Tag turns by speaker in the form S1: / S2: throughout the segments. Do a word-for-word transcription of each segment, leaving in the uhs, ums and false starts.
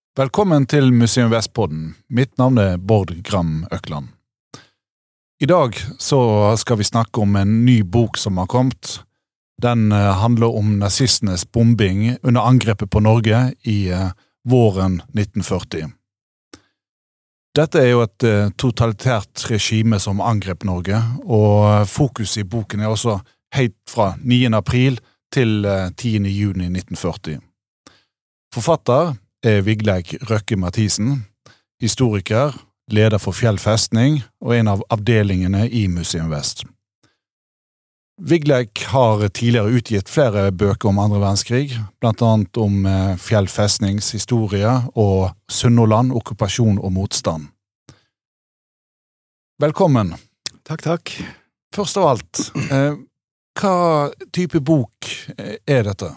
S1: Velkommen til Museum Vestpodden. Mitt navn er Bård Gram Økland. I dag så skal vi snakke om en ny bok som har kommet. Den handler om nazistenes bombing under angrepet på Norge i våren nitten førti. Dette er jo et totalitært regime som angrep Norge, og fokuset i boken er også helt fra niende april til tiende juni nitten førti. Forfatter er Vigleik Røkke Mathisen, historiker, leder for Fjell festning og en av avdelingene i Museum Vest. Vigleik har tidligere utgitt flere bøker om andre verdenskrig, blant annet om Fjell festnings historie og Sunnhordland, okkupasjon og motstand. Velkommen.
S2: Takk, takk.
S1: Først av alt, eh, hva type bok er dette?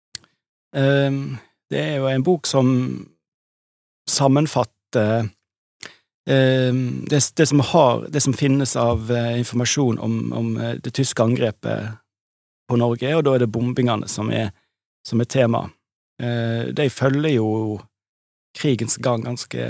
S2: Um, det er jo en bok som sammenfatter um, det, det, som har, det som finnes av uh, informasjon om, om uh, det tyske angrepet på Norge, og da er det bombingene som er, som er tema. Uh, de følger jo krigens gang ganske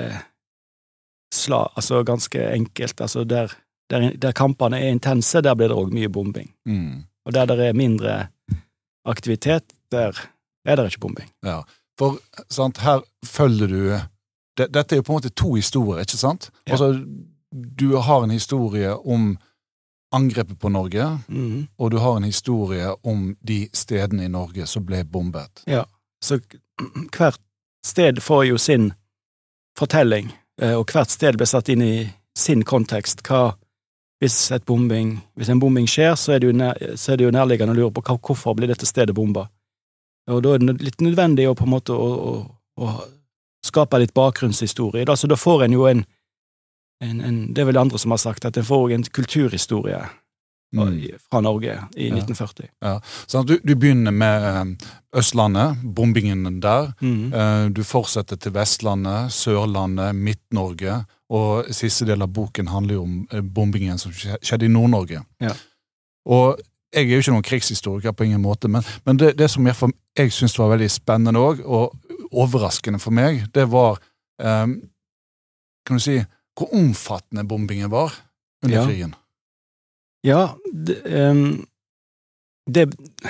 S2: sla, altså ganske enkelt, altså der, der, der kampene er intense, der blir det også mye bombing. Mm. Og der det er mindre aktivitet, der er det ikke bombing.
S1: Ja, for sant, her følger du, det, dette er jo på en måte to historier, ikke sant? Ja. Altså, du har en historie om angrepet på Norge, mm. og du har en historie om de stedene i Norge som ble bombet.
S2: Ja, så hvert sted får jo sin fortelling, og hvert sted blir satt inn i sin kontekst. Hva, hvis, et bombing, hvis en bombing skjer, så er det jo, nær, så er det jo nærliggende å lure på hva, hvorfor blir dette stedet bomba. Og da er det litt nødvendig å på en måte å, å, å skape litt bakgrunnshistorie. Da, så da får en jo en, en, en, det er vel andre som har sagt, at en får en kulturhistorie mm. fra Norge i ja. nitten førti.
S1: Ja. Så du, du begynner med Østlandet, bombingen der. Mm. Du fortsetter til Vestlandet, Sørlandet, Midt-Norge, og siste del av boken handler jo om bombingen som skjedde i Nord-Norge. Ja. Og jeg er jo ikke noen krigshistoriker på ingen måte, men, men det, det som jeg, for, jeg synes var veldig spennende også, og overraskende for meg, det var, um, kan du si, hvor omfattende bombingen var under
S2: ja.
S1: krigen.
S2: Ja, det, um, det,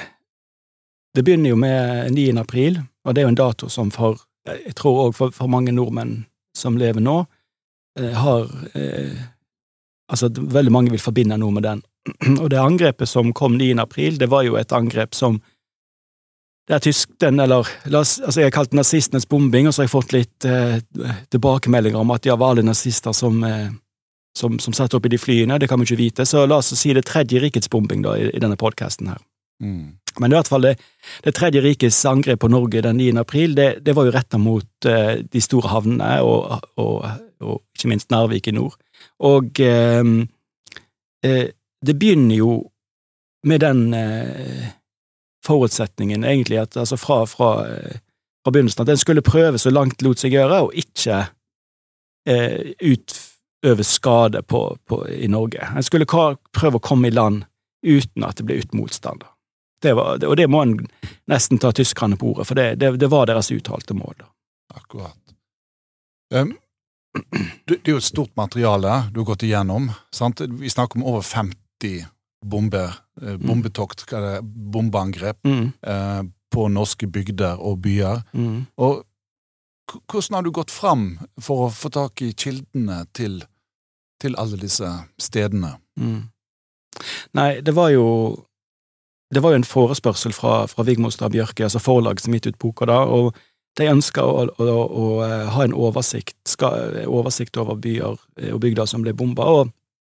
S2: det begynner jo med niende april, og det er jo en dato som for, jeg tror også for, for mange nordmenn som lever nå, eh, har, eh, altså veldig mange vil forbinde noe med den. Og det angrepet som kom niende april, det var jo et angrep som det er tysk, den, eller altså jeg har kalt det nazistenes bombing, og så har jeg fått litt eh, tilbakemeldinger om at det var alle nazister som, eh, som, som satt opp i de flyene, det kan man ikke vite, så la oss si det tredje rikets bombing da, i, i denne podcasten her. Mm. Men i hvert fall det, det tredje rikets angrep på Norge den niende april, det, det var jo rettet mot eh, de store havnene, og, og, og ikke minst Narvik i nord. Og eh, eh, det begynner jo med den eh, forutsetningen, egentlig, at altså fra, fra, eh, fra begynnelsen, at den skulle prøve så langt lot seg gjøre, og ikke eh, utøve skade på, på, i Norge. Den skulle prøve å komme i land uten at det ble uten motstand. Det var, og det må en nesten ta tyskerne på ordet, for det, det, det var deres uttalte mål. Da.
S1: Akkurat. Um. Det er jo et stort materiale du har gått igjennom, sant? Vi snakker om over femti bomber, bombetokt, bombeangrep mm. eh, på norske bygder og byer. Mm. Og hvordan har du gått fram for å få tak i kildene til, til alle disse stedene? Mm.
S2: Nei, det var jo det var jo en forespørsel fra, fra Vigmostad Bjørke, altså forlag som gitt ut boka da, og de ønsker å, å, å, å ha en oversikt, skal, oversikt over byer og bygder som ble bombet, og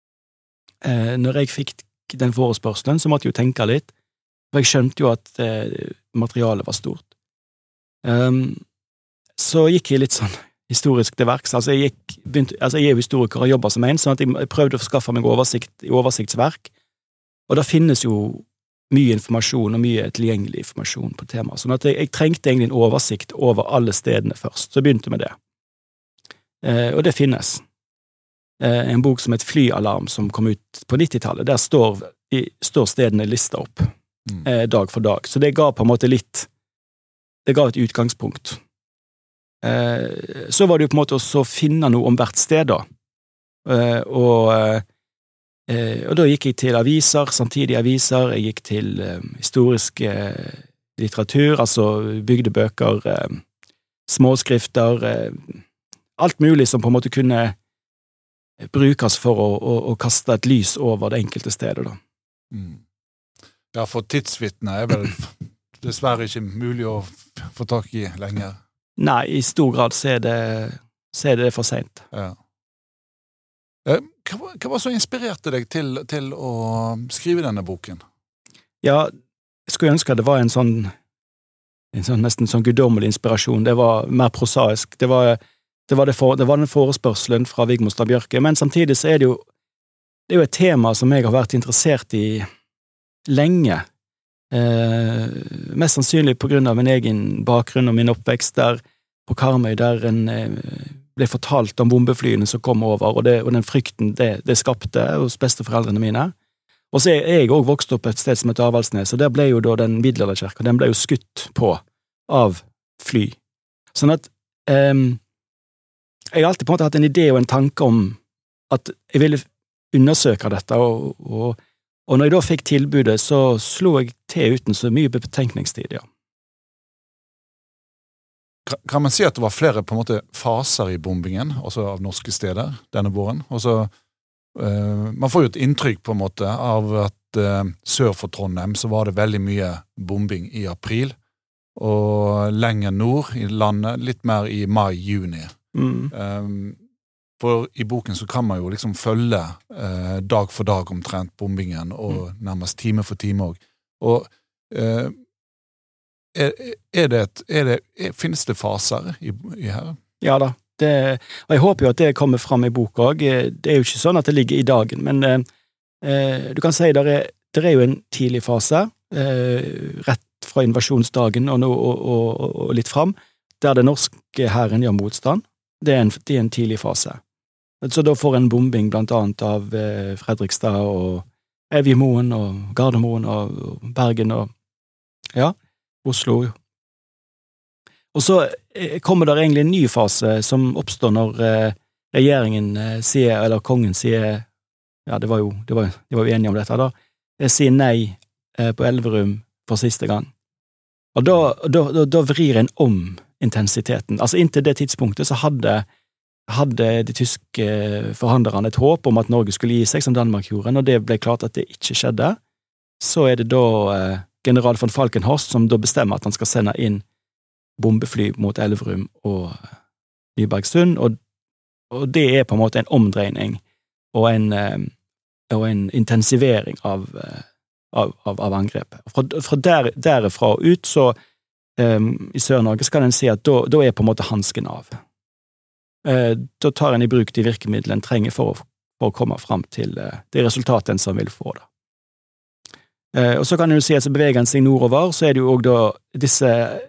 S2: eh, når jeg fikk den forespørselen, så måtte jeg jo tenke litt, for jeg skjønte jo at eh, materialet var stort. Um, så gikk jeg litt sånn historisk til verks, altså jeg, gikk, begynte, altså jeg er jo historiker og jobber som en, sånn at jeg prøvde å skaffe meg oversikt, oversiktsverk, og da finnes jo mye informasjon og mye tilgjengelig informasjon på temaet. Sånn at jeg, jeg trengte egentlig en oversikt over alle stedene først, så begynte med det. Eh, og det finnes. Eh, en bok som heter Flyalarm, som kom ut på nittitallet, der står, i, står stedene listet opp mm. eh, dag for dag. Så det ga på en måte litt, det ga et utgangspunkt. Eh, så var det jo på en måte også å finne noe om hvert sted da. Eh, og, eh, og da gikk jeg til aviser, samtidig aviser, jeg gikk til eh, historisk eh, litteratur, altså bygdebøker, eh, småskrifter, eh, alt mulig som på en måte kunne brukes for å, å, å kaste et lys over det enkelte stedet da.
S1: Mm. Ja, for tidsvitne er vel dessverre ikke mulig å få tak i lenger.
S2: Nei, i stor grad så er det, så er det for sent.
S1: Ja. Hva, hva var så inspirerte deg til, til å skrive denne boken?
S2: Ja, jeg skulle ønske at det var en sånn, en sånn nesten sånn guddommelig inspirasjon. Det var mer prosaisk. Det var, det var, det for, det var den forespørselen fra Vigmostad Bjørke, men samtidig så er det jo, det er jo et tema som jeg har vært interessert i lenge. Eh, mest sannsynlig på grunn av min egen bakgrunn og min oppvekst der på Karmøy, der en eh, ble fortalt om bombeflyene som kom over, og, det, og den frykten det, det skapte hos besteforeldrene mine. Og så er jeg også vokst opp et sted som heter Avaldsnes, og der ble jo da den middelalderkirken, den ble jo skutt på av fly. Sånn at eh, jeg har alltid på en måte hatt en idé og en tanke om at jeg ville undersøke dette, og, og, og når jeg da fikk tilbudet, så slo jeg til uten så mye betenkningstid, ja.
S1: Kan man si at det var flere på en måte faser i bombingen, også av norske steder, denne våren? Og så, uh, man får jo et inntrykk på en måte av at uh, sør for Trondheim så var det veldig mye bombing i april, og lenger nord i landet, litt mer i mai-juni. Mm. Um, for i boken så kan man jo liksom følge uh, dag for dag omtrent bombingen, og mm. nærmest time for time også. Og uh, Er, er det et, er det, er, finnes det faser i, i her?
S2: Ja da, det, og jeg håper jo at det kommer fram i boka også. Det er jo ikke sånn at det ligger i dagen, men eh, du kan si at det er, det er jo en tidlig fase, eh, rett fra invasjonsdagen og, nå, og, og, og litt fram, der det norske hæren gjør motstand. Det er, en, det er en tidlig fase. Så da får en bombing blant annet av eh, Fredrikstad og Evjemoen og Gardermoen og, og Bergen og ja, Oslo. Og så kommer det egentlig en ny fase som oppstår når eh, regjeringen eh, sier, eller kongen sier, ja, det var jo, det var, de var jo enige om dette da, sier nei eh, på Elverum for siste gang. Og da, da, da, da vrir en om intensiteten. Altså inntil det tidspunktet så hadde, hadde de tyske forhandlerne et håp om at Norge skulle gi seg som Danmark gjorde, og det ble klart at det ikke skjedde. Så er det da eh, general von Falkenhorst, som da bestemmer at han skal sende inn bombefly mot Elverum og Nybergsund, og, og det er på en måte en omdreining og en, og en intensivering av, av, av, av angrepet. Fra, fra der, derifra og ut, så um, i Sør-Norge skal en si at da, da er på en måte hansken av. Uh, da tar en i bruk de virkemidlene en trenger for å, for å komme fram til uh, det resultatet en som vil få da. Eh, og så kan jeg jo si at så beveger han seg nordover, så er det jo også da disse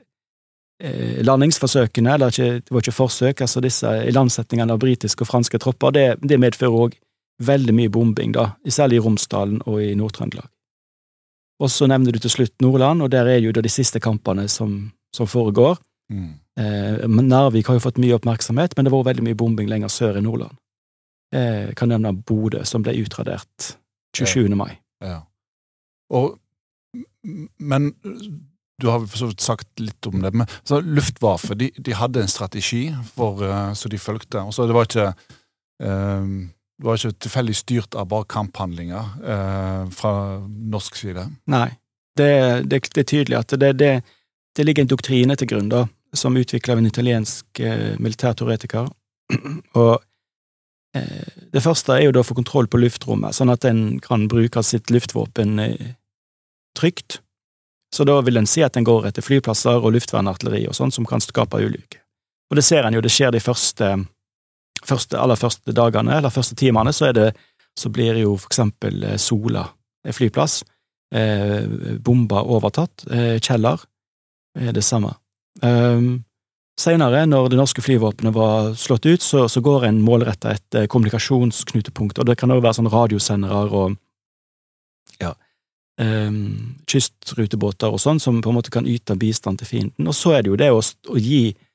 S2: eh, landingsforsøkene, eller ikke, det var ikke forsøk, altså disse ilandsetningene av britiske og franske tropper, det, det medfører også veldig mye bombing da, særlig i Romsdalen og i Nord-Trøndelag. Og så nevner du til slutt Nordland, og der er jo da de siste kampene som, som foregår. Mm. Eh, Narvik har jo fått mye oppmerksomhet, men det var veldig mye bombing lenger sør i Nordland. Eh, jeg kan nevne Bodø, som ble utradert tjuesjuende mai.
S1: Ja. Og, men du har for så vidt sagt litt om det, men så Luftwaffe, de, de hadde en strategi for, uh, så de følte, og så det var ikke uh, det var ikke tilfeldig styrt av bare kamphandlinger uh, fra norsk side.
S2: Nei, det, det, det er tydelig at det, det, det ligger en doktrine til grunn da, som utviklet av en italiensk uh, militærteoretiker, og uh, det første er jo da å få kontroll på luftrommet, sånn at en kan bruke sitt luftvåpen uh, trygt, så da vil en si at en går etter flyplasser og luftvernartilleri og sånt som kan skape ulykke. Og det ser en jo, det skjer de første, første aller første dagene, eller første timene, så er det, så blir jo for eksempel Sola flyplass, eh, bomba overtatt, eh, Kjeller, eh, det samme. Um, senere, når det norske flyvåpenet var slått ut, så, så går en målrettet et eh, kommunikasjonsknutepunkt, og det kan også være sånn radiosendere og ja, Um, kystrutebåter og sånn, som på en måte kan yte bistand til fienden, og så er det jo det å, å gi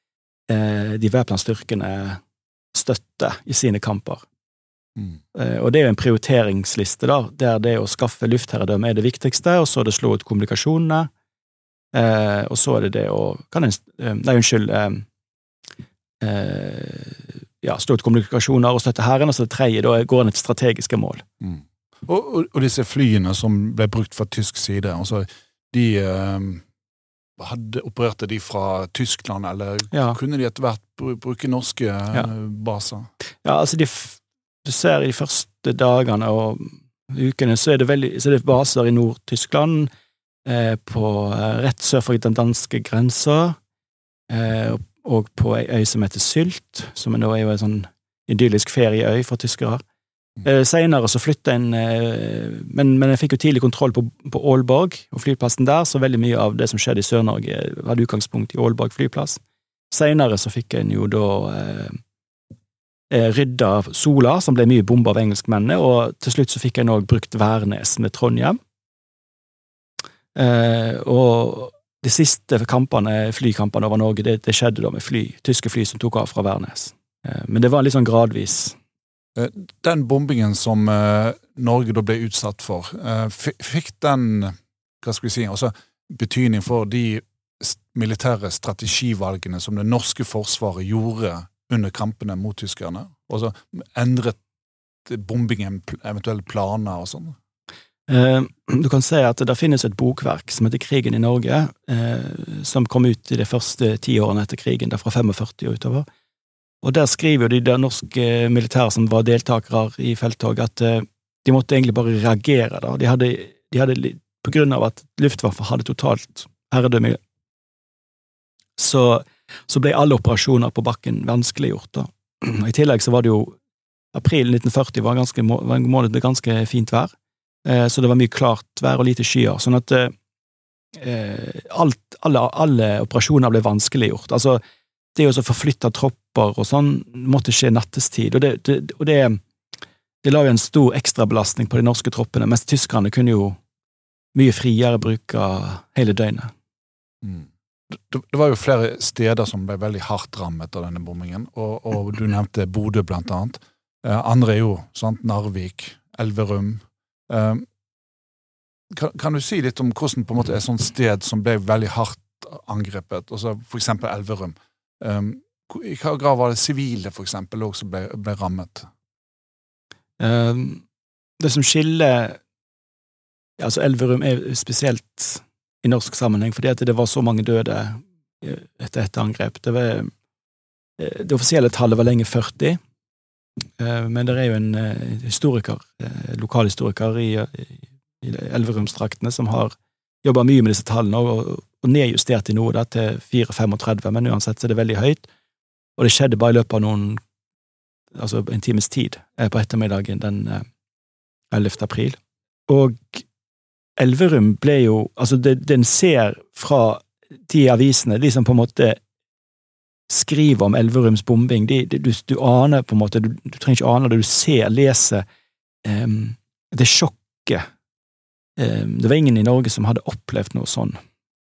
S2: eh, de væpnede styrkene støtte i sine kamper.
S1: Mm.
S2: Eh, og det er jo en prioriteringsliste da, der det å skaffe luftherredømme er det viktigste, og så er det slå ut kommunikasjonene, eh, og så er det det å, kan en, eh, nei, unnskyld, eh, eh, ja, slå ut kommunikasjoner og støtte herren, og så det tredje, da går det et strategiske mål.
S1: Mm. Og, og, og disse flyene som ble brukt fra tysk side, altså, de eh, hadde, opererte de fra Tyskland, eller
S2: Ja.
S1: kunne de etter hvert bruke norske
S2: Ja.
S1: baser?
S2: Ja, altså, de, du ser i de første dagene og ukene, så er det, veldig, så er det baser i Nord-Tyskland, eh, på eh, rett sør for den danske grensa, eh, og på ei øy som heter Sylt, som er nå er jo en sånn idyllisk ferieøy for tyskere. Eh, senere så flyttet en, eh, men, men jeg fikk jo tidlig kontroll på, på Aalborg og flyplassen der, så veldig mye av det som skjedde i Sør-Norge hadde utgangspunkt i Aalborg flyplass. Senere så fikk en jo da eh, rydda Sola, som ble mye bomba av engelskmennene, og til slutt så fikk en også brukt Værnes med Trondheim. Eh, og de siste kampene, flykampene over Norge, det, det skjedde da med fly, tyske fly som tok av fra Værnes. Eh, men det var litt sånn gradvis.
S1: Den bombingen som eh, Norge da ble utsatt for, eh, fikk den, hva skal vi si, altså betydning for de militære strategivalgene som det norske forsvaret gjorde under kampene mot tyskerne? Og så endret bombingen eventuelle planer og sånn?
S2: Eh, du kan si at det finnes et bokverk som heter Krigen i Norge, eh, som kom ut i de første ti årene etter krigen, der fra femogførti og utover. Og der skriver jo de der norske militære som var deltakere i felttog, at uh, de måtte egentlig bare reagere da. De hadde, de hadde, på grunn av at Luftwaffe hadde totalt herredømme, så, så ble alle operasjoner på bakken vanskeliggjort da. I tillegg så var det jo, april nitten førti var, ganske, var en måned med ganske fint vær, uh, så det var mye klart vær og lite skyer, sånn at uh, alt, alle, alle operasjoner ble vanskeliggjort. Altså, det å forflytte tropper og sånn måtte skje nattestid, og det, det, og det, det la jo en stor ekstrabelastning på de norske troppene, mens tyskerne kunne jo mye friere bruke hele døgnet.
S1: Mm. Det, det var jo flere steder som ble veldig hardt rammet av denne bombingen, og, og du nevnte Bodø blant annet. Eh, andre er jo, sant, Narvik, Elverum. Eh, kan, kan du si litt om hvordan på en måte er sånn sted som ble veldig hardt angrepet, altså for eksempel Elverum? Um, I hva grad var det sivile, for eksempel, også ble, ble rammet?
S2: Um, det som skiller altså Elverum er spesielt i norsk sammenheng, fordi at det var så mange døde etter et angrep. Det, var, det offisielle tallet var lenge førti, men det er jo en historiker, lokalhistoriker i, i Elverumstraktene som har jobbet mye med disse tallene, og og nedjustert i noe da, til fire komma trettifem, men uansett så er det veldig høyt, og det skjedde bare i løpet av noen, altså en times tid, på ettermiddagen den ellevte april. Og Elverum ble jo, altså det, den ser fra de avisene, de som på en måte skriver om Elverums bombing, de, de, du, du aner på en måte, du, du trenger ikke ane det, du ser, leser, um, det sjokket. Um, det var ingen i Norge som hadde opplevd noe sånn.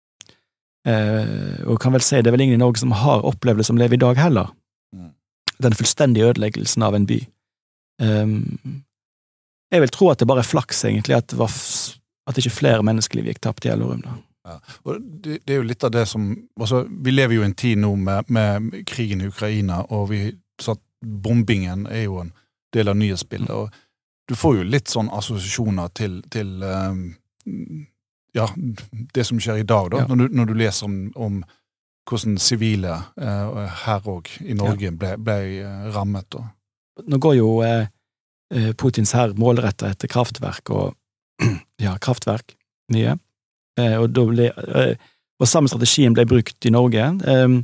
S2: Uh, og kan vel si det er vel ingen i Norge som har opplevd det som lever i dag heller. Mm. Den fullstendige ødeleggelsen av en by. Um, jeg vil tro at det bare er flaks egentlig, at det, var f- at ikke flere menneskeliv gikk tapt i Elverum da.
S1: Ja. Og det, det er jo litt av det som, altså, vi lever jo i en tid nå med, med krigen i Ukraina, og vi, så at bombingen er jo en del av nyhetsbildet, og du får jo litt sånn assosiasjoner til, til um, ja, det som skjer i dag da, ja. når, du, når du leser om, om hvordan sivile eh, her også i Norge ja. ble, ble rammet. Da.
S2: Nå går jo eh, Putins her målrettet etter kraftverk, og ja, kraftverk, mye. Eh, og, da ble, eh, og samme strategien ble brukt i Norge. Eh,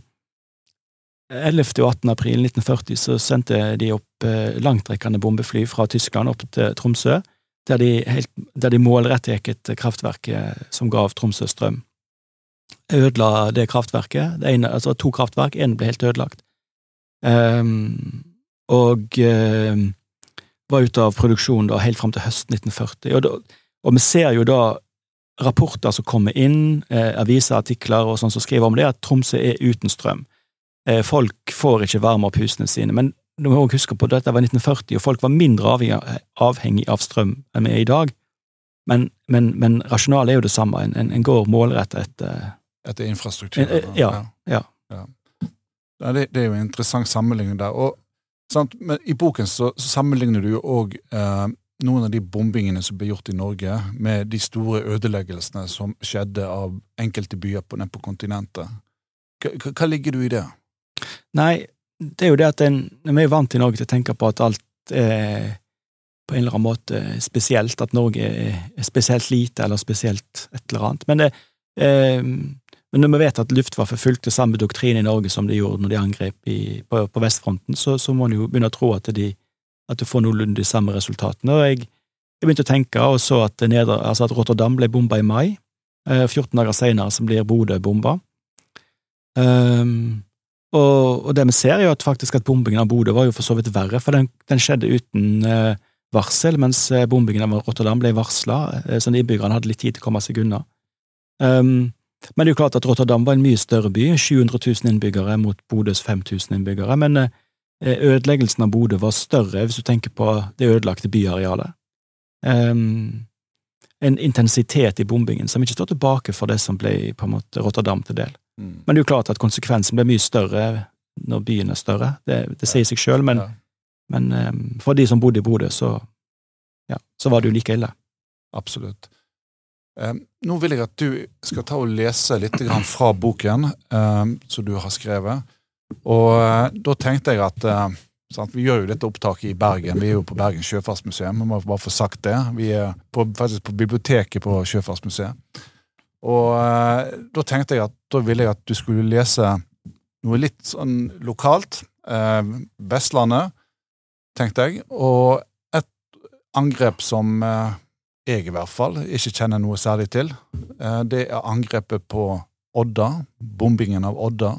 S2: ellevte og attende april nitten førti så sendte de opp eh, langtrekkende bombefly fra Tyskland opp til Tromsø, der de, helt, der de målrettet et kraftverk som gav Tromsø strøm. Ødela det kraftverket, det ene, altså to kraftverk, en ble helt ødelagt. Um, og um, var ute av produksjon da, helt frem til høsten nitten førti. Og, da, og vi ser jo da rapporter som kommer inn, eh, aviser, artikler og sånn som skriver om det, at Tromsø er uten strøm. Eh, folk får ikke varme opp husene sine, men du må også huske på at dette var nitten førti, og folk var mindre avhengig, avhengig av strøm enn vi er i dag. Men, men, men rasjonalet er jo det samme, en, en, en går målrettet etter...
S1: Etter infrastruktur.
S2: En, ja, ja.
S1: ja. ja det, det er jo en interessant sammenligning der, og sant? Men i boken så, så sammenligner du jo også eh, noen av de bombingene som ble gjort i Norge, med de store ødeleggelsene som skjedde av enkelte byer på, på kontinentet. Hva, hva ligger du i det?
S2: Nei, det er jo det at en, vi er vant i Norge til å tenke på at alt er på en eller annen måte spesielt, at Norge er spesielt lite eller spesielt et eller annet. Men, det, eh, men når vi vet at Luftwaffe fulgte samme doktrin i Norge som de gjorde når de angrep i, på, på Vestfronten, så, så må man jo begynne å tro at, de, at du får noenlunde de samme resultatene. Og jeg, jeg begynte å tenke og så at, neder, altså at Rotterdam ble bomba i mai, eh, fjorten dager senere så blir Bodø bomba. Um, og, og det vi ser er jo at faktisk at bombingen av Bodø var jo for så vidt verre, for den, den skjedde uten eh, varsel, mens bombingen av Rotterdam ble varslet, sånn at innbyggerne hadde litt tid til å komme seg unna. Um, men det er jo klart at Rotterdam var en mye større by, sju hundre tusen innbyggere mot Bodøs fem tusen innbyggere, men uh, ødeleggelsen av Bodø var større hvis du tenker på det ødelagte byarealet. Um, en intensitet i bombingen som ikke står tilbake for det som ble på en måte Rotterdam til del. Mm. Men det er jo klart at konsekvensen ble mye større når byen er større, det, det sier seg selv, men ja. Men um, for de som bodde i Bodø, så, ja, så var det jo like ille.
S1: Absolutt. Um, nå vil jeg at du skal ta og lese litt grann fra boken um, som du har skrevet. Og uh, da tenkte jeg at uh, sant, vi gjør jo dette opptaket i Bergen. Vi er jo på Bergen Sjøfartsmuseum, vi må bare få sagt det. Vi er på, faktisk på biblioteket på Sjøfartsmuseet. Og uh, da tenkte jeg at da ville jeg at du skulle lese noe litt sånn lokalt. Uh, Vestlandet, tenkte jeg, og et angrep som eh, jeg i hvert fall ikke kjenner noe særlig til, eh, det er angrepet på Odda, bombingen av Odda.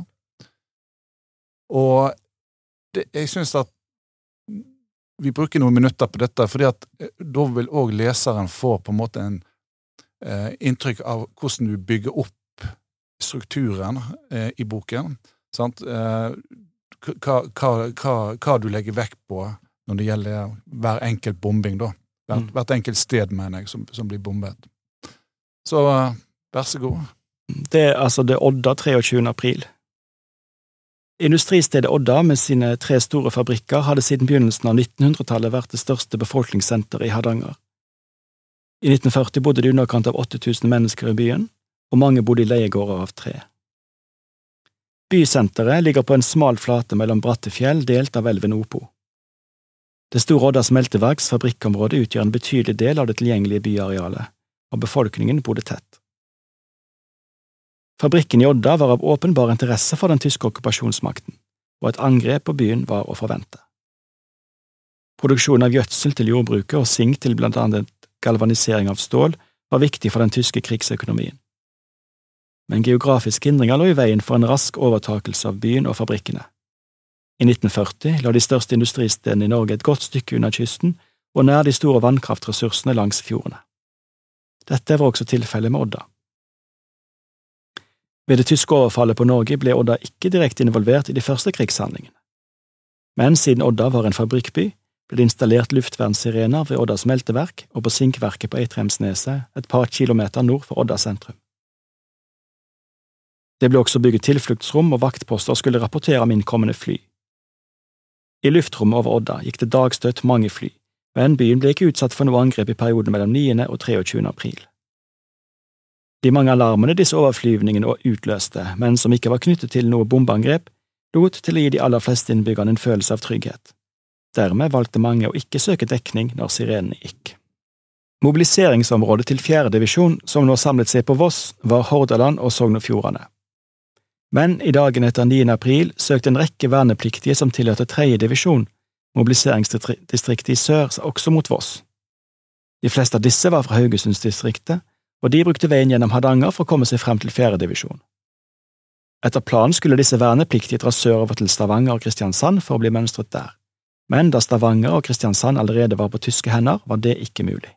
S1: Og det, jeg synes at vi bruker noen minutter på dette, fordi at da vil også leseren få på en måte en eh, inntrykk av hvordan du bygger opp strukturen eh, i boken, sant? Eh, hva, hva, hva, hva du legger vekk på når det gjelder hver enkelt bombing da. Hvert, mm. hvert enkelt sted, mener jeg, som, som blir bombet. Så, uh, vær så god.
S2: Det er altså det Odda treogtjuende april. Industristedet Odda med sine tre store fabrikker hadde siden begynnelsen av nittenhundretallet vært det største befolkningssenteret i Hardanger. I nitten førti bodde det i underkant av åtte tusen mennesker i byen, og mange bodde i leiegårder av tre. Bysenteret ligger på en smal flate mellom bratte fjell delt av elven Opo. Det store Odda smelteverks fabrikkområde utgjør en betydelig del av det tilgjengelige byarealet, og befolkningen bodde tett. Fabrikken i Odda var av åpenbar interesse for den tyske okkupasjonsmakten, og et angrep på byen var å forvente. Produksjonen av gjødsel til jordbruket og sink til blant annet galvanisering av stål var viktig for den tyske krigsøkonomien. Men geografiske hindringer lå i veien for en rask overtakelse av byen og fabrikkene. I nitten førti lå de største industristedene i Norge et godt stykke under kysten og nær de store vannkraftressursene langs fjordene. Dette var også tilfellet med Odda. Ved det tyske overfallet på Norge ble Odda ikke direkte involvert i de første krigshandlingene. Men siden Odda var en fabrikkby, ble det installert luftvernsirener ved Odda smelteverk og på sinkverket på Eitremsneset et par kilometer nord for Odda sentrum. Det ble også bygget tilfluktsrom og vaktposter skulle rapportere om innkommende fly. I luftrommet over Odda gikk det dagstøtt mange fly, men byen ble ikke utsatt for noe angrep i perioden mellom niende og treogtjuende april. De mange alarmene disse overflyvningene utløste, men som ikke var knyttet til noe bombeangrep, lot til å gi de aller fleste innbyggerne en følelse av trygghet. Dermed valgte mange å ikke søke dekning når sirenene gikk. Mobiliseringsområdet til fjerde divisjon, som nå samlet seg på Voss, var Hordaland og Sogn og Fjordane. Men i dagen etter niende april søkte en rekke vernepliktige som tilhørte tredje divisjon, mobiliseringsdistriktet i sør, også mot Voss. De fleste av disse var fra Haugesundsdistriktet, og de brukte veien gjennom Hardanger for å komme seg frem til fjerde divisjon. Etter planen skulle disse vernepliktige dra sørover til Stavanger og Kristiansand for å bli mønstret der, men da Stavanger og Kristiansand allerede var på tyske hender, var det ikke mulig.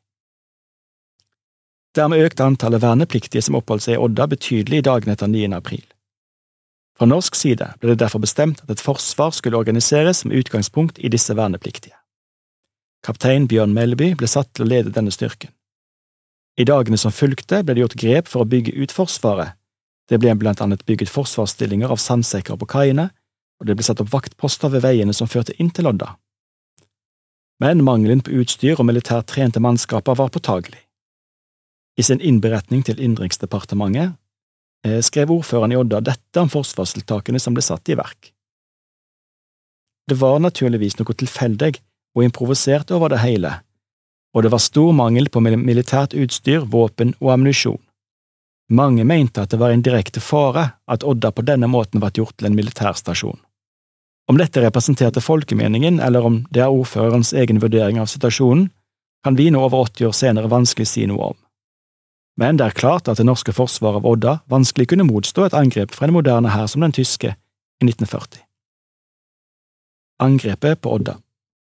S2: Dermed økte antallet vernepliktige som oppholdt seg i Odda betydelig i dagen etter niende april. På norsk side ble det derfor bestemt at et forsvar skulle organiseres med utgangspunkt i disse vernepliktige. Kaptein Bjørn Melby ble satt til å lede denne styrken. I dagene som fulgte ble det gjort grep for å bygge ut forsvaret. Det ble blant annet bygget forsvarsstillinger av sandsekker på kaiene, og det ble satt opp vaktposter ved veiene som førte inn til Odda. Men mangelen på utstyr og militært trente mannskaper var påtagelig. I sin innberetning til Innenriksdepartementet skrev ordføreren i Odda dette om forsvarstiltakene som ble satt i verk. Det var naturligvis noe tilfeldig og improvisert over det hele, og det var stor mangel på militært utstyr, våpen og ammunisjon. Mange mente at det var en direkte fare at Odda på denne måten var gjort til en militærstasjon. Om dette representerte folkemeningen, eller om det er ordførerens egen vurdering av situasjonen, kan vi nå over åtti år senere vanskelig si noe om. Men det er klart at det norske forsvaret av Odda vanskelig kunne motstå et angrep fra en moderne hær som den tyske i nitten førti. Angrepet på Odda.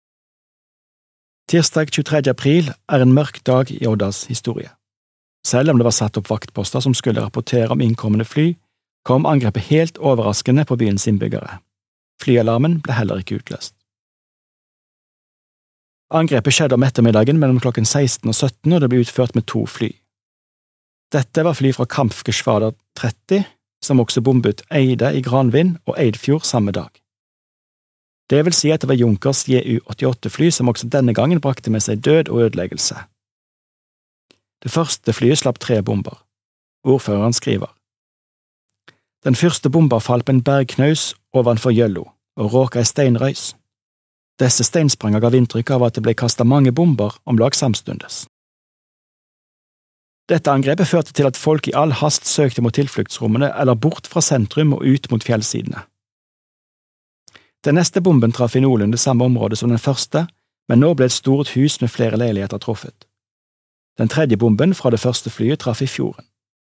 S2: Tirsdag tjuetredje april er en mørk dag i Oddas historie. Selv om det var satt opp vaktposter som skulle rapportere om innkommende fly, kom angrepet helt overraskende på byens innbyggere. Flyalarmen ble heller ikke utløst. Angrepet skjedde om ettermiddagen mellom klokken seksten og sytten, og det ble utført med to fly. Dette var fly fra Kampfgeschwader tretti, som også bombet Eide i Granvin og Eidfjord samme dag. Det vil si at det var Junkers J U åttiåtte-fly som også denne gangen brakte med seg død og ødeleggelse. Det første flyet slapp tre bomber. Ordføreren skriver: Den første bomba falt på en bergknaus ovenfor Gjøllo, og råka i steinrøys. Disse steinspranger gav inntrykk av at det ble kastet mange bomber om lag samstundes. Dette angrepet førte til at folk i all hast søkte mot tilfluktsrommene eller bort fra sentrum og ut mot fjellsidene. Den neste bomben traff i noenlunde samme område som den første, men nå ble et stort hus med flere leiligheter truffet. Den tredje bomben fra det første flyet traff i fjorden.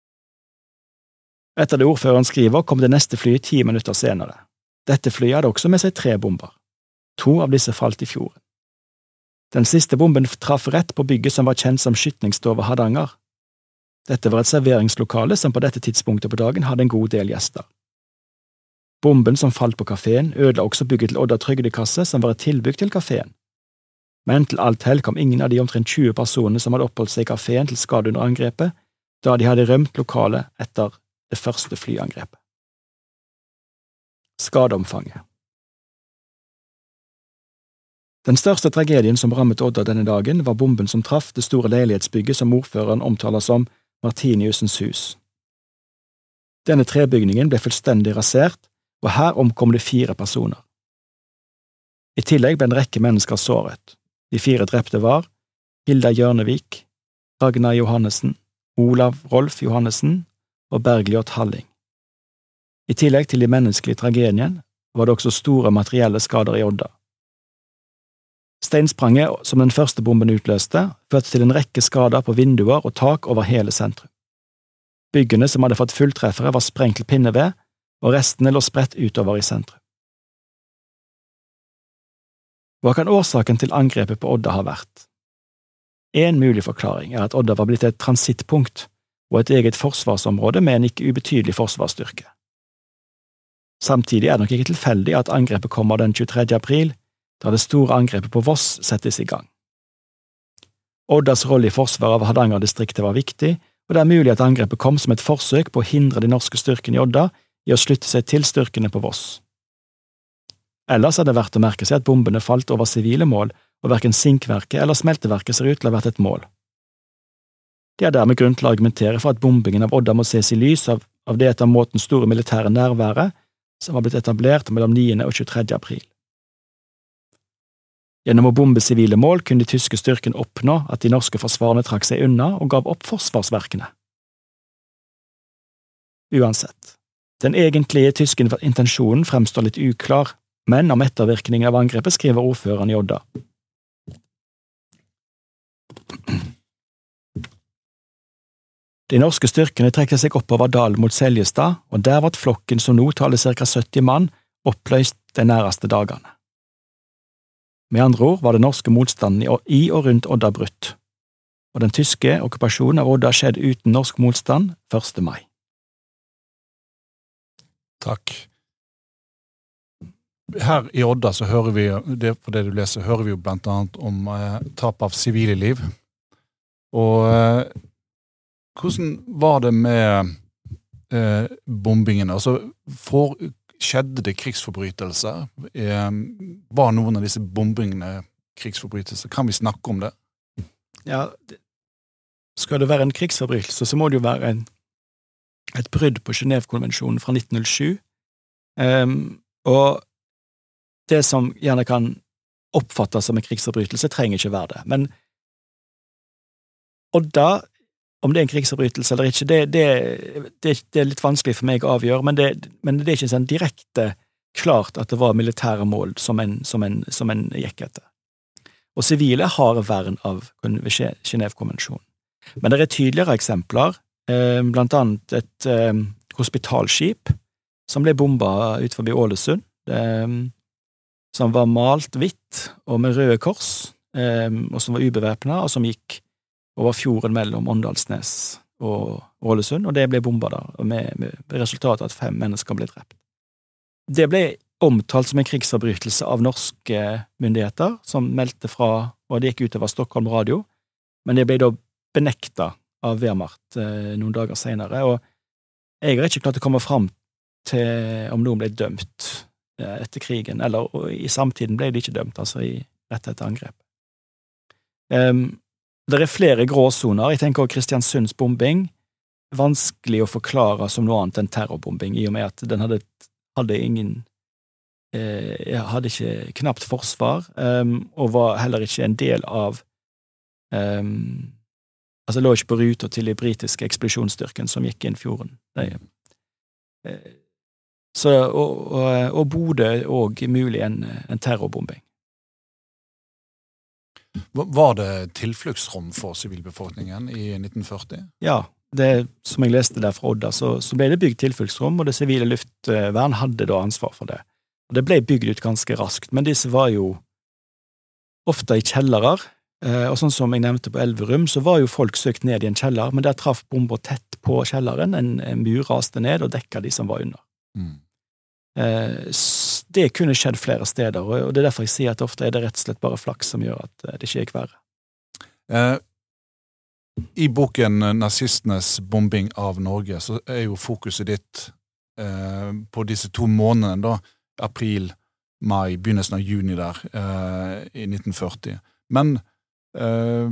S2: Etter det ordføreren skriver, kom det neste flyet ti minutter senere. Dette flyet hadde også med seg tre bomber. To av disse falt i fjorden. Den siste bomben traff rett på bygget som var kjent som Skytningsstova Hardanger. Dette var et serveringslokale som på dette tidspunktet på dagen hadde en god del gjester. Bomben som falt på kaféen ødela også bygget til Odda Trygdekasse, som var et tilbygg til kaféen. Men til alt hell kom ingen av de omtrent tjue personene som hadde oppholdt seg i kaféen til skade under angrepet, da de hadde rømt lokalet etter det første flyangrepet. Skadeomfanget. Den største tragedien som rammet Odda denne dagen var bomben som traff det store leilighetsbygget som ordføreren omtaler som Martiniusens hus. Denne trebygningen ble fullstendig rasert, og her omkom det fire personer. I tillegg ble en rekke mennesker såret. De fire drepte var Hilda Hjørnevik, Ragnar Johannessen, Olav Rolf Johannessen og Bergljot Halling. I tillegg til de menneskelige tragedien var det også store materielle skader i Odda. Steinspranget som den første bomben utløste, førte til en rekke skader på vinduer og tak over hele sentrum. Byggene som hadde fått fulltreffere var sprengt til pinneved, og restene lå spredt utover i sentrum. Hva kan årsaken til angrepet på Odda ha vært? En mulig forklaring er at Odda var blitt et transittpunkt og et eget forsvarsområde med en ikke ubetydelig forsvarsstyrke. Samtidig er det nok ikke tilfeldig at angrepet kommer den tjuetredje april, da det store angrepet på Voss settes i gang. Oddas rolle i forsvaret av Hardanger-distriktet var viktig, og det er mulig at angrepet kom som et forsøk på å hindre de norske styrkene i Odda i å slutte seg til styrkene på Voss. Ellers er det verdt å merke seg at bombene falt over sivile mål, og hverken sinkverket eller smelteverket ser ut til å ha vært et mål. Det er dermed grunn til å argumentere for at bombingen av Odda må ses i lys av, av det etter måten store militære nærværet som var blitt etablert mellom niende og tjuetredje april. Gjennom å bombe sivile mål kunne de tyske styrken oppnå at de norske forsvarene trakk seg unna og gav opp forsvarsverkene. Uansett, den egentlige tyske intensjonen fremstår litt uklar, men om ettervirkningen av angrepet skriver ordføreren i Odda. De norske styrkene trekker seg oppover dalen mot Seljestad, og der var flokken som nå taler ca. sytti mann oppløst de næreste dagene. Med andre ord var det norske motstanden i og rundt Odda brutt, og den tyske okkupasjonen av Odda skjedde uten norsk motstand første mai.
S1: Takk. her i Odda så hører vi, det, på det du leser, hører vi jo blant annet om eh, tap av sivile liv. Og eh, hvordan var det med eh, bombingene? Altså, for, skjedde det krigsforbrytelser? Eh, var noen av disse bombingene krigsforbrytelser? Kan vi snakke om det?
S2: Ja, det, skal det være en krigsforbrytelse, så må det jo være en, et brudd på Genève-konvensjonen fra nitten null sju. Um, og det som gjerne kan oppfattes som en krigsforbrytelse, trenger ikke være det. Men Odda, om det er en krigsforbrytelse eller ikke, det, det, det, det er litt vanskelig for meg å avgjøre, men det, men det er ikke sånn direkte klart at det var militære mål som en, som en, som en gikk etter. Og sivile har vern av Genève-konvensjonen. Men det er tydeligere eksempler, eh, blant annet et eh, hospitalskip som ble bomba ut forbi Ålesund, eh, som var malt hvitt og med røde kors, eh, og som var ubevæpnet, og som gikk over fjorden mellom Åndalsnes og Ålesund, og det ble bomba da, med, med resultatet at fem mennesker ble drept. Det ble omtalt som en krigsforbrytelse av norske myndigheter, som meldte fra, og det gikk utover Stockholm Radio, men det ble da benekta av Wehrmacht eh, noen dager senere, og jeg har ikke klart å komme fram til om noen ble dømt eh, etter krigen, eller i samtiden ble de ikke dømt, altså i rett etter angrep. Um, det er flere gråsoner. Jeg tenker også Kristiansunds bombing, vanskelig å forklare som noe annet enn terrorbombing, i og med at den hadde, hadde ingen eh, hadde ikke knapt forsvar, um, og var heller ikke en del av um, altså lå ikke på ruta til de britiske ekspedisjonsstyrken som gikk inn fjorden. De, eh, så, og, og, og Bodø og mulig en, en terrorbombing.
S1: Var det tilfluktsrom for sivilbefolkningen i nitten førti?
S2: Ja, det, som jeg leste der fra Odda, så, så ble det bygd tilfluktsrom, og det sivile luftvern hadde da ansvar for det. Og det ble bygd ut ganske raskt, men disse var jo ofte i kjellerer, og sånn som jeg nevnte på Elverum, så var jo folk søkt ned i en kjeller, men der traff bomber tett på kjelleren, en, en mur raste ned og dekka de som var under. Mm. Det kunne skjedd flere steder, og det er derfor jeg sier at ofte er det rett og slett bare flaks som gjør at det ikke gikk verre.
S1: Eh, I boken Nazistenes bombing av Norge, så er jo fokuset ditt eh, på disse to månedene, da, april, mai, begynnelsen av juni der, eh, i nitten førti. Men Uh,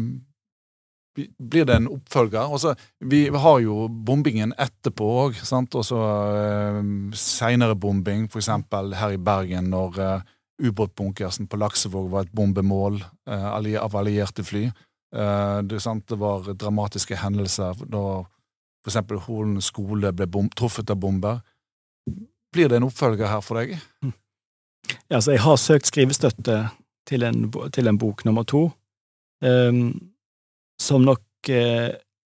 S1: blir det en oppfølger? Også, vi har jo bombingen etterpå også, sant? Også uh, senere bombing, for eksempel her i Bergen, når uh, ubåtbunkersen på Laksevåg var et bombemål uh, av allierte fly. Uh, det, sant? Det var dramatiske hendelser da for eksempel Holen skole ble bom- truffet av bomber. Blir det en oppfølger her for deg?
S2: Ja, så jeg har søkt skrivestøtte til en, til en bok nummer to, Um, som nok uh,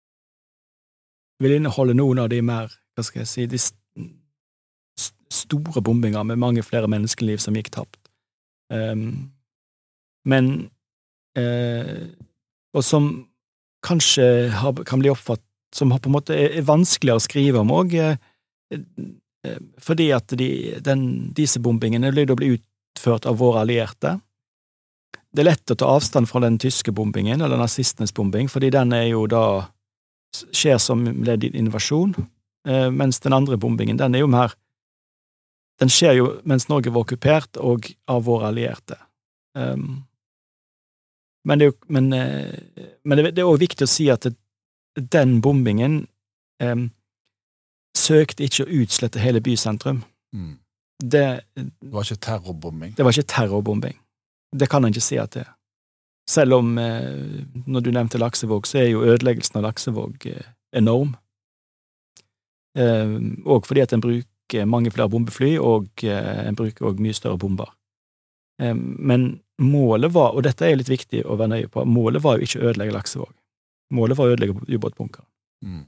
S2: vil inneholde noen av de mer, hva skal jeg si, de st- store bombinger med mange flere menneskeliv som gikk tapt. Um, men uh, og som kanskje har, kan bli oppfatt som har på en måte er vanskeligere å skrive om også, uh, uh, fordi at de, den, disse bombingene blir da bli utført av våre allierte. Det er lett å ta avstand fra den tyske bombingen, eller nazistenes bombing, fordi den er jo da, skjer som ledd i invasjon, eh, mens den andre bombingen, den er jo mer, den skjer jo mens Norge var okkupert, og av våre allierte. Um, men det er jo, men, eh, men det er også viktig å si at det, den bombingen eh, søkte ikke å utslette hele bysentrum. Mm. Det,
S1: det var ikke terrorbombing.
S2: Det var ikke terrorbombing. Det kan han ikke si at det er. Selv om, eh, når du nevnte Laksevåg, så er jo ødeleggelsen av Laksevåg eh, enorm. Eh, og fordi at en bruker mange flere bombefly, og eh, en bruker også mye større bomber. Eh, men målet var, og dette er litt viktig å være nøye på, målet var jo ikke å ødelegge Laksevåg. Målet var å ødelegge ubåtbunkeren. Mm.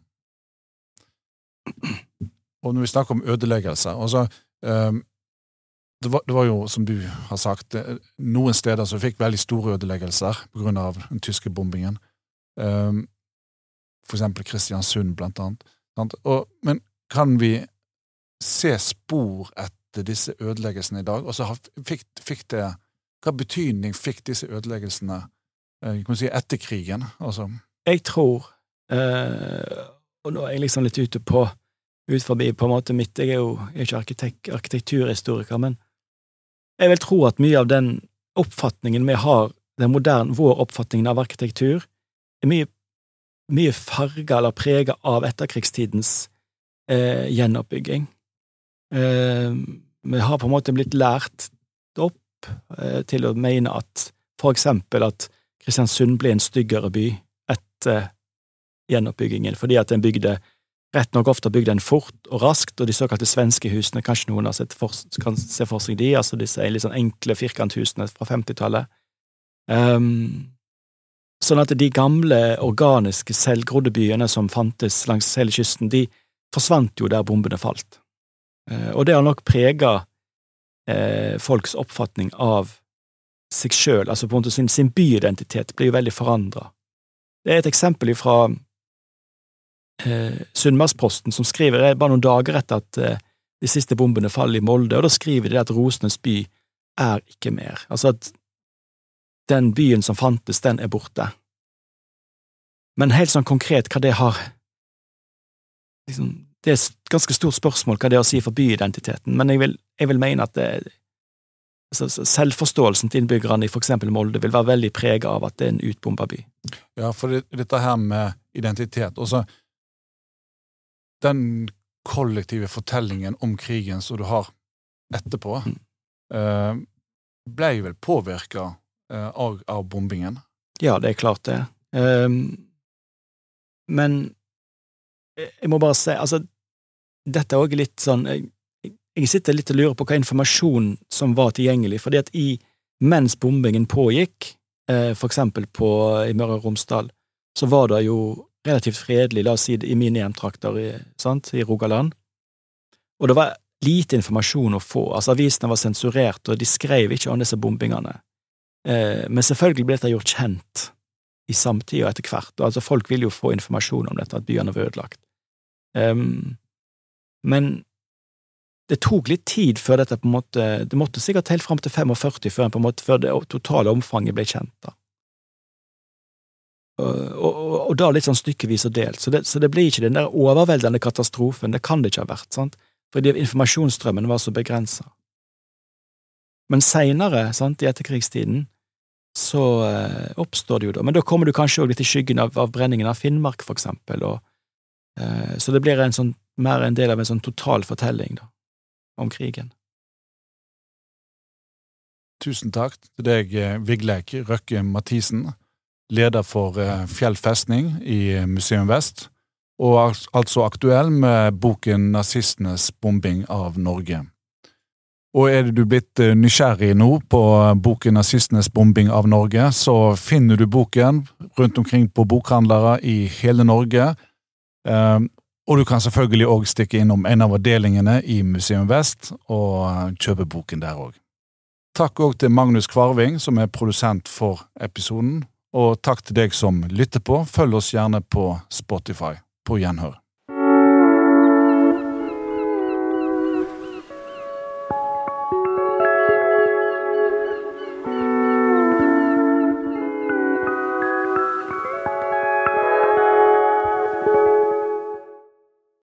S1: Og når vi snakker om ødeleggelser, altså, eh, Det var, det var jo, som du har sagt, noen steder som fikk veldig store ødeleggelser på grunn av den tyske bombingen. Um, for eksempel Kristiansund, blant annet. Og, men kan vi se spor et, etter disse ødeleggelsene i dag? Og så fikk, fikk det, hva betydning fikk disse ødeleggelsene eh, kan man si, etter krigen? Altså?
S2: Jeg tror, eh, og nå er jeg liksom litt ute på, ut forbi på en måte mitt, jeg er jo jeg er ikke arkitekt, arkitekturhistoriker, men jeg vil tro at mye av den oppfatningen vi har, den moderne, vår oppfatningen av arkitektur, er mye, mye farget eller preget av etterkrigstidens eh, gjenoppbygging. Eh, vi har på en måte blitt lært opp eh, til å mene at for eksempel at Kristiansund ble en styggere by etter gjenoppbyggingen, fordi at den bygde, rett nok ofte bygde den fort og raskt, og de såkalte svenske husene, kanskje noen har sett for, kan se for seg de, altså disse litt sånn enkle firkanthusene fra femtitallet. Um, sånn at de gamle, organiske, selvgrodde byene som fantes langs hele kysten, de forsvant jo der bombene falt. Uh, og det har nok preget uh, folks oppfatning av seg selv, altså på en måte sin, sin byidentitet blir jo veldig forandret. Det er et eksempel fra eh, Sunnmørsposten som skriver, det er bare noen dager etter at eh, de siste bombene faller i Molde, og da skriver de at Rosenes by er ikke mer. Altså at den byen som fantes, den er borte. Men helt sånn konkret hva det har, liksom, det er et ganske stort spørsmål hva det har å si for byidentiteten, men jeg vil, jeg vil mene at det altså, selvforståelsen til innbyggerne i for eksempel Molde vil være veldig preget av at det er en utbomba by.
S1: Ja, for det, dette her med identitet, også den kollektive fortellingen om krigen som du har etterpå, mm. uh, ble vel påvirket uh, av, av bombingen? Ja, det er klart det. Um, men jeg må bare si, altså, dette er også litt sånn, jeg, jeg sitter litt og lurer på hva informasjon som var tilgjengelig, fordi at i, mens bombingen pågikk, eh, for eksempel på, i Møre og Romsdal, så var det jo relativt fredelig, la oss si det, i mine hjemtrakter i, sant, i Rogaland, og det var lite informasjon å få, altså avisene var sensurert, og de skrev ikke om disse bombingene, eh, men selvfølgelig ble dette gjort kjent i samtid og etter hvert, og altså folk ville jo få informasjon om dette, at byene var ødelagt. Um, men det tok litt tid før dette på en måte, det måtte sikkert helt frem til femogførti før, på en måte, før det totale omfanget ble kjent da. Og, og, og da litt sånn stykkevis og delt, så det, så det blir ikke den der overveldende katastrofen, det kan det ikke ha vært, sant? Fordi informasjonsstrømmen var så begrenset. Men senere, sant, i etterkrigstiden, så eh, oppstår det jo da, men da kommer du kanskje også litt i skyggen av, av brenningen av Finnmark, for eksempel, og, eh, så det blir en sånn, mer en del av en sånn total fortelling da, om krigen. Tusen takk til deg, Vigleik Røkke Mathisen, leder for Fjell festning i Museum Vest, og altså aktuell med boken Nazistenes bombing av Norge. Og er du blitt nysgjerrig nå på boken Nazistenes bombing av Norge, så finner du boken rundt omkring på bokhandlere i hele Norge, og du kan selvfølgelig også stikke innom en av avdelingene i Museum Vest og kjøpe boken der også. Takk også til Magnus Kvarving, som er produsent for episoden, og takk til deg som lytter på. Følg oss gjerne på Spotify. På gjenhør.